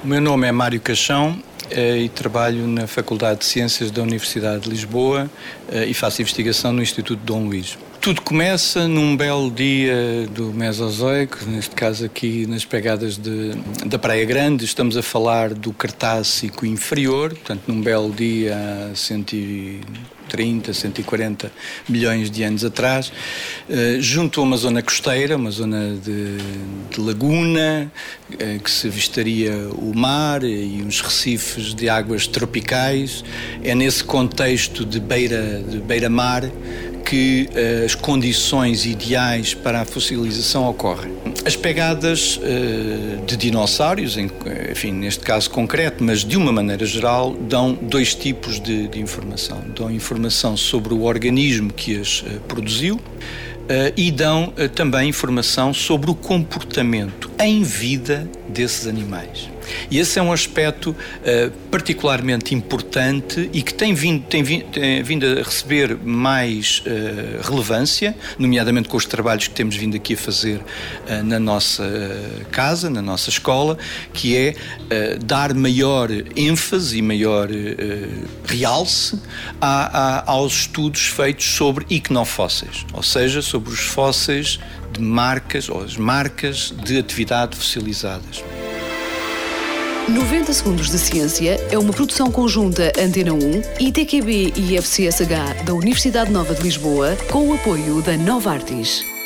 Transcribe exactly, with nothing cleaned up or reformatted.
meu nome é Mário Caixão e trabalho na Faculdade de Ciências da Universidade de Lisboa e faço investigação no Instituto Dom Luís. Tudo começa num belo dia do Mesozoico, neste caso aqui nas pegadas de, da Praia Grande. Estamos a falar do Cretácico inferior, portanto num belo dia há cento e trinta, cento e quarenta milhões de anos atrás, uh, junto a uma zona costeira, uma zona de, de laguna, uh, que se avistaria o mar e uns recifes de águas tropicais. É nesse contexto de beira, de beira-mar que uh, as condições ideais para a fossilização ocorrem. As pegadas uh, de dinossauros, em, enfim, neste caso concreto, mas de uma maneira geral, dão dois tipos de, de informação. Dão informação sobre o organismo que as uh, produziu, Uh, e dão uh, também informação sobre o comportamento em vida desses animais. E esse é um aspecto uh, particularmente importante e que tem vindo, tem vindo, tem vindo a receber mais uh, relevância, nomeadamente com os trabalhos que temos vindo aqui a fazer uh, na nossa uh, casa, na nossa escola, que é uh, dar maior ênfase e maior uh, realce a, a, aos estudos feitos sobre icnofósseis, ou seja, sobre sobre os fósseis de marcas ou as marcas de atividade fossilizadas. noventa Segundos de Ciência é uma produção conjunta Antena um, I T Q B e I F C S H da Universidade Nova de Lisboa, com o apoio da Novartis.